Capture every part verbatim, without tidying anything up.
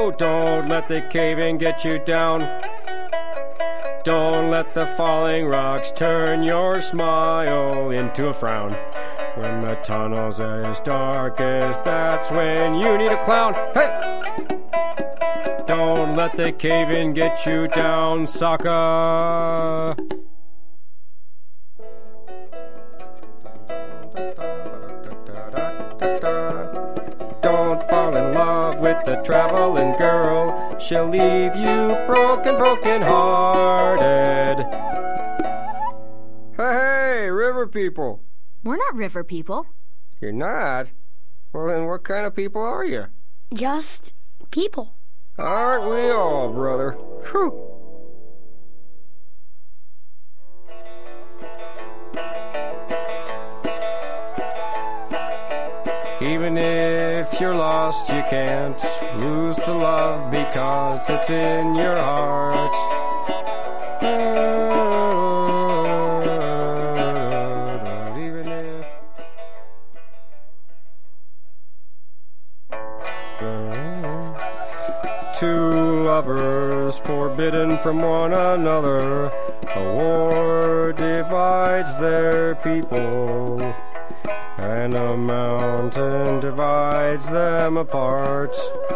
Oh, don't let the cave-in get you down. Don't let the falling rocks turn your smile into a frown. When the tunnel's as dark as that's when you need a clown. Hey! Don't let the cave-in get you down, sucker. Don't fall in love with the traveling girl. She'll leave you broken, broken hearted. Hey, river people. We're not river people. You're not? Well, then what kind of people are you? Just people. Aren't we all, brother? Whew. Even if you're lost, you can't lose the love because it's in your heart. Even if two lovers forbidden from one another, a war divides their people, and a mountain divides them apart.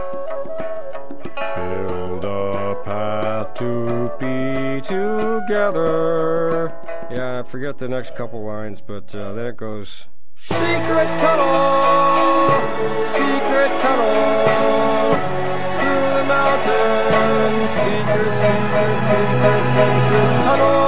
Build a path to be together. Yeah, I forget the next couple lines, but uh, there it goes. Secret tunnel, secret tunnel, through the mountains. Secret, secret, secret, secret tunnel.